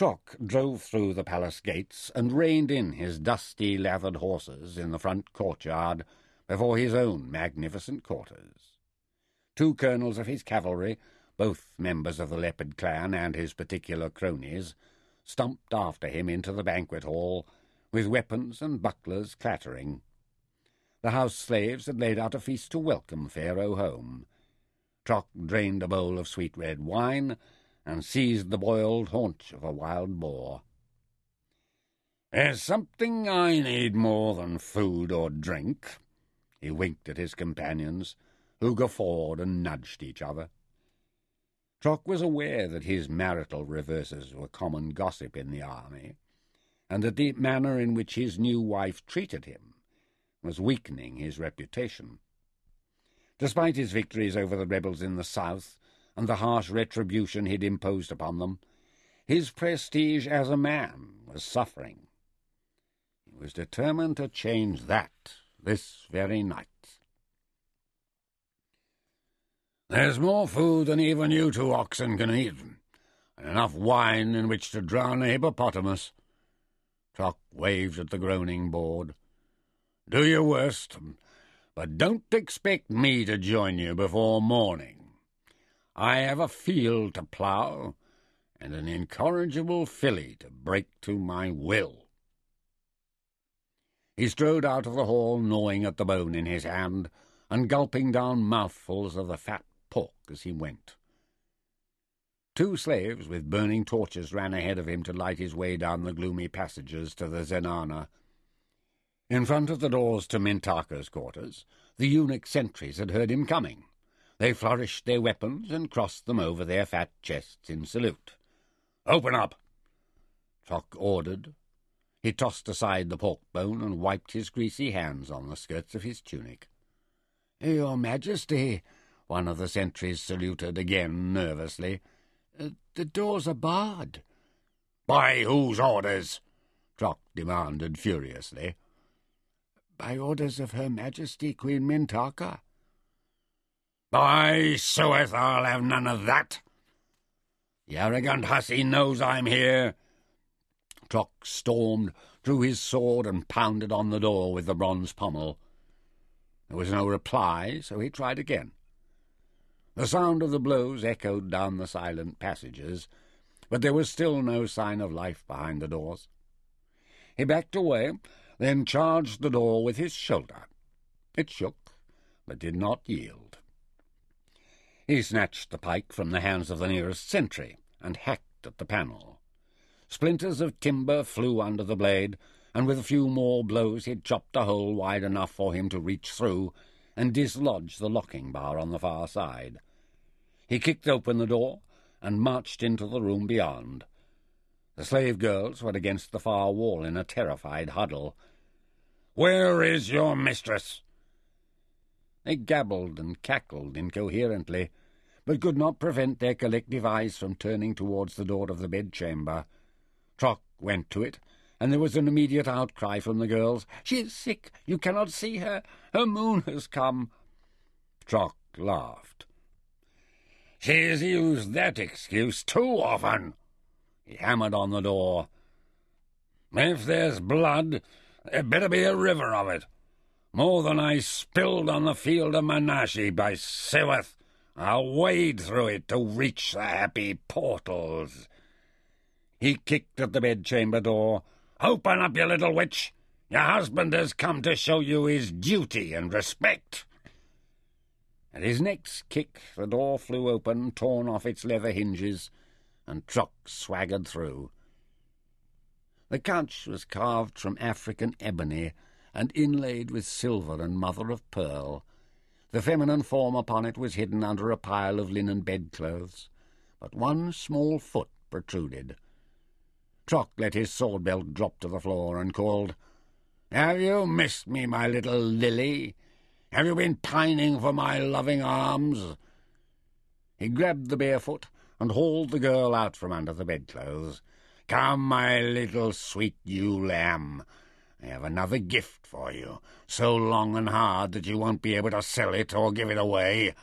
Trock drove through the palace gates and reined in his dusty lathered horses in the front courtyard before his own magnificent quarters. 2 colonels of his cavalry, both members of the Leopard clan and his particular cronies, stumped after him into the banquet hall, with weapons and bucklers clattering. The house slaves had laid out a feast to welcome Pharaoh home. Trock drained a bowl of sweet red wine and seized the boiled haunch of a wild boar. "There's something I need more than food or drink," he winked at his companions, who guffawed and nudged each other. Trock was aware that his marital reverses were common gossip in the army, and that the manner in which his new wife treated him was weakening his reputation. Despite his victories over the rebels in the south and the harsh retribution he'd imposed upon them, his prestige as a man was suffering. He was determined to change that this very night. "There's more food than even you 2 oxen can eat, and enough wine in which to drown a hippopotamus." Trock waved at the groaning board. "Do your worst, but don't expect me to join you before morning. I have a field to plough and an incorrigible filly to break to my will." He strode out of the hall, gnawing at the bone in his hand, and gulping down mouthfuls of the fat pork as he went. 2 slaves with burning torches ran ahead of him to light his way down the gloomy passages to the zenana. In front of the doors to Mintaka's quarters, the eunuch sentries had heard him coming. They flourished their weapons and crossed them over their fat chests in salute. "Open up!" Trock ordered. He tossed aside the pork bone and wiped his greasy hands on the skirts of his tunic. "Your Majesty," one of the sentries saluted again nervously. "The doors are barred." "By whose orders?" Trock demanded furiously. "By orders of Her Majesty Queen Mintaka." "By Sueth, I'll have none of that. The arrogant hussy knows I'm here." Trock stormed, drew his sword, and pounded on the door with the bronze pommel. There was no reply, so he tried again. The sound of the blows echoed down the silent passages, but there was still no sign of life behind the doors. He backed away, then charged the door with his shoulder. It shook, but did not yield. He snatched the pike from the hands of the nearest sentry and hacked at the panel. Splinters of timber flew under the blade, and with a few more blows he'd chopped a hole wide enough for him to reach through and dislodge the locking bar on the far side. He kicked open the door and marched into the room beyond. The slave girls were against the far wall in a terrified huddle. "Where is your mistress?" They gabbled and cackled incoherently, but could not prevent their collective eyes from turning towards the door of the bedchamber. Trock went to it, and there was an immediate outcry from the girls. "She is sick. You cannot see her. Her moon has come." Trock laughed. "She's used that excuse too often." He hammered on the door. "If there's blood, there better be a river of it. More than I spilled on the field of Manasseh, by Seweth. I'll wade through it to reach the happy portals." He kicked at the bedchamber door. "Open up, you little witch! Your husband has come to show you his duty and respect." At his next kick, the door flew open, torn off its leather hinges, and Trock swaggered through. The couch was carved from African ebony and inlaid with silver and mother-of-pearl. The feminine form upon it was hidden under a pile of linen bedclothes, but one small foot protruded. Trock let his sword-belt drop to the floor and called, "Have you missed me, my little lily? Have you been pining for my loving arms?" He grabbed the bare foot and hauled the girl out from under the bedclothes. "Come, my little sweet ewe lamb. I have another gift for you, so long and hard that you won't be able to sell it or give it away."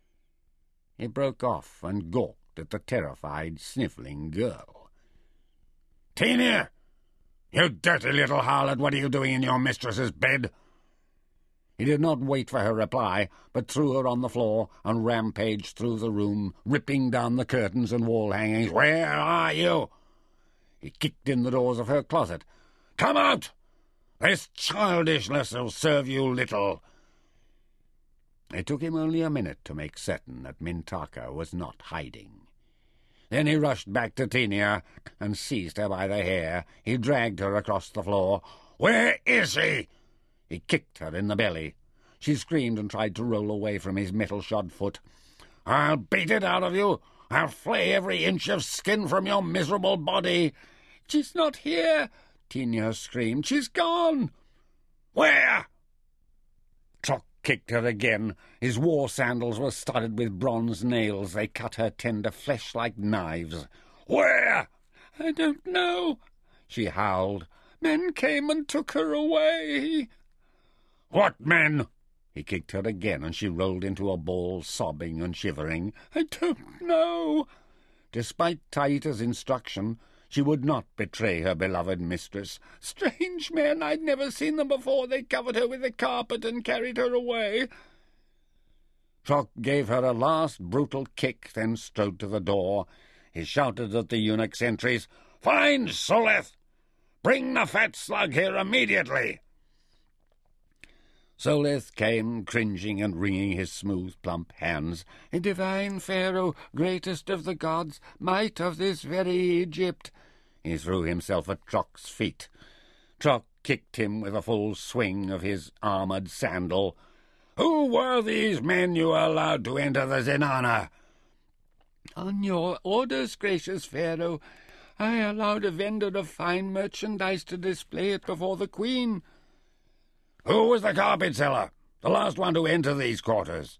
He broke off and gawked at the terrified, snivelling girl. Tenia! You dirty little harlot, what are you doing in your mistress's bed? He did not wait for her reply, but threw her on the floor and rampaged through the room, ripping down the curtains and wall hangings. Where are you? He kicked in the doors of her closet. Come out! This childishness will serve you little. It took him only a minute to make certain that Mintaka was not hiding. Then he rushed back to Tenia and seized her by the hair. He dragged her across the floor. Where is she? He kicked her in the belly. She screamed and tried to roll away from his metal-shod foot. I'll beat it out of you. I'll flay every inch of skin from your miserable body. She's not here, Tenia screamed. She's gone. Where? Trok kicked her again. His war sandals were studded with bronze nails. They cut her tender flesh like knives. Where? I don't know, she howled. Men came and took her away. What men? He kicked her again, and she rolled into a ball, sobbing and shivering. I don't know. Despite Taita's instruction, she would not betray her beloved mistress. Strange men, I'd never seen them before. They covered her with a carpet and carried her away. Trok gave her a last brutal kick, then strode to the door. He shouted at the eunuch sentries, Find Soleth! Bring the fat slug here immediately! Soleth came, cringing and wringing his smooth, plump hands. Divine Pharaoh, greatest of the gods, might of this very Egypt. He threw himself at Trok's feet. Trok kicked him with a full swing of his armoured sandal. Who were these men you allowed to enter the Zenana? On your orders, gracious Pharaoh, I allowed a vendor of fine merchandise to display it before the Queen. Who was the carpet seller, the last one to enter these quarters?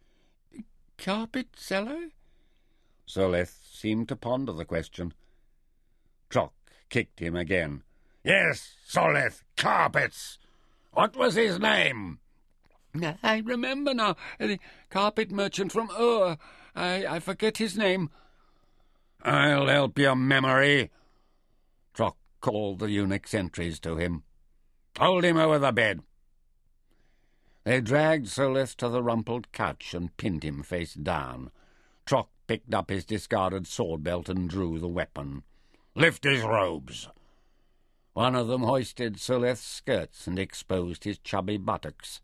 Carpet seller? Soleth seemed to ponder the question. Trok kicked him again. Yes, Soleth, carpets. What was his name? I remember now, the carpet merchant from Ur. I forget his name. I'll help your memory. Trok called the eunuch sentries to him. Hold him over the bed. They dragged Soleth to the rumpled couch and pinned him face down. Trok picked up his discarded sword belt and drew the weapon. Lift his robes. One of them hoisted Soleth's skirts and exposed his chubby buttocks.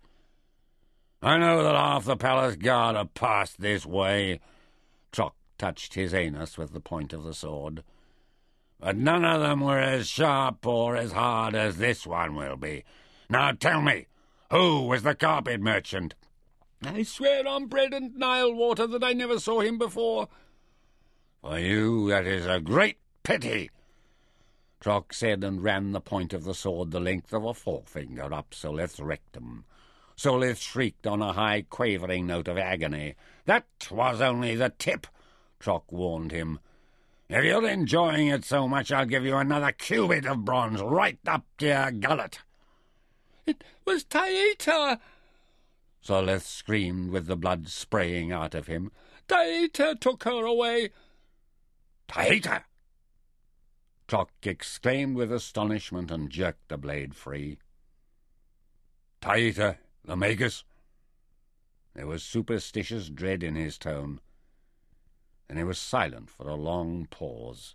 I know that half the palace guard have passed this way. Trok touched his anus with the point of the sword. But none of them were as sharp or as hard as this one will be. Now tell me, who was the carpet merchant? I swear on bread and Nile water that I never saw him before. For you, that is a great pity, Trok said, and ran the point of the sword the length of a forefinger up Soleth's rectum. Soleth shrieked on a high, quavering note of agony. That was only the tip, Trok warned him. If you're enjoying it so much, I'll give you another cubit of bronze right up to your gullet. It was Taita! Soleth screamed with the blood spraying out of him. Taita took her away. Taita! Trok exclaimed with astonishment and jerked the blade free. Taita, the Magus? There was superstitious dread in his tone, and he was silent for a long pause.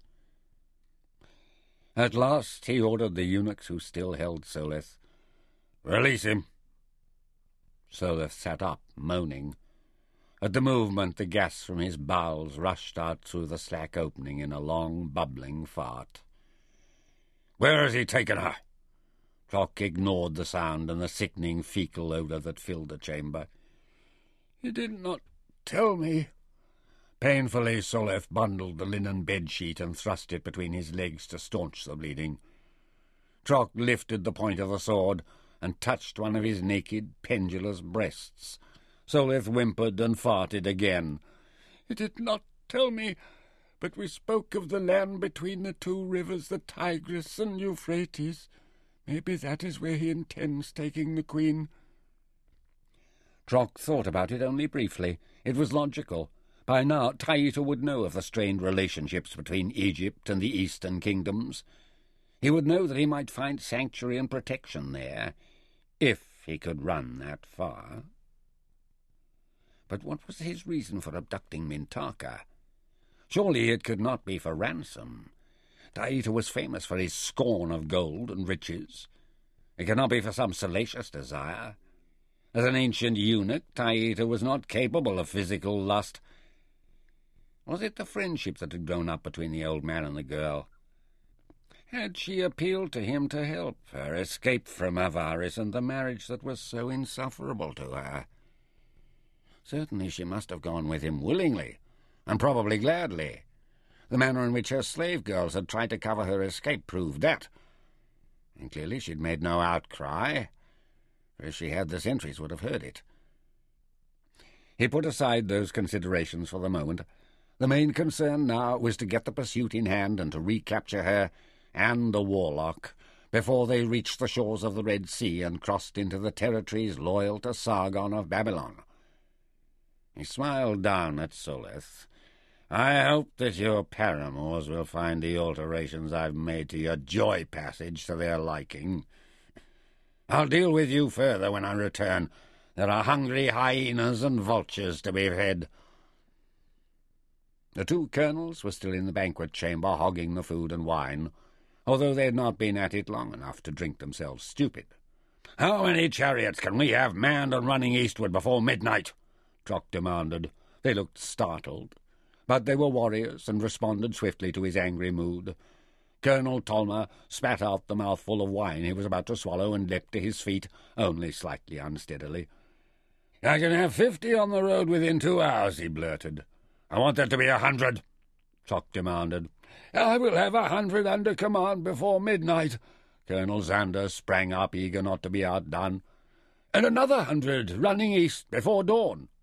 At last he ordered the eunuchs who still held Soleth, Release him. Soleth sat up, moaning. At the movement, the gas from his bowels rushed out through the slack opening in a long, bubbling fart. Where has he taken her? Trok ignored the sound and the sickening fecal odour that filled the chamber. He did not tell me. Painfully, Soleth bundled the linen bedsheet and thrust it between his legs to staunch the bleeding. Trok lifted the point of the sword and touched one of his naked, pendulous breasts. Soleth whimpered and farted again. He did not tell me, but we spoke of the land between the two rivers, the Tigris and Euphrates. Maybe that is where he intends taking the Queen. Trok thought about it only briefly. It was logical. By now, Taita would know of the strained relationships between Egypt and the Eastern kingdoms. He would know that he might find sanctuary and protection there, if he could run that far. But what was his reason for abducting Mintaka? Surely it could not be for ransom. Taita was famous for his scorn of gold and riches. It could not be for some salacious desire. As an ancient eunuch, Taita was not capable of physical lust. Was it the friendship that had grown up between the old man and the girl? Had she appealed to him to help her escape from avarice and the marriage that was so insufferable to her? Certainly she must have gone with him willingly, and probably gladly. The manner in which her slave girls had tried to cover her escape proved that. And clearly she'd made no outcry, for if she had, the sentries would have heard it. He put aside those considerations for the moment. The main concern now was to get the pursuit in hand and to recapture her and the warlock before they reached the shores of the Red Sea and crossed into the territories loyal to Sargon of Babylon. He smiled down at Soleth. "I hope that your paramours will find the alterations I've made to your joy passage to their liking. I'll deal with you further when I return. There are hungry hyenas and vultures to be fed." The two colonels were still in the banquet chamber, hogging the food and wine, although they had not been at it long enough to drink themselves stupid. "How many chariots can we have manned and running eastward before midnight?" Trock demanded. They looked startled, but they were warriors and responded swiftly to his angry mood. Colonel Tolma spat out the mouthful of wine he was about to swallow and leapt to his feet, only slightly unsteadily. "I can have 50 on the road within 2 hours," he blurted. "I want that to be 100, Trock demanded. "I will have 100 under command before midnight." Colonel Xander sprang up, eager not to be outdone. "And another 100 running east before dawn."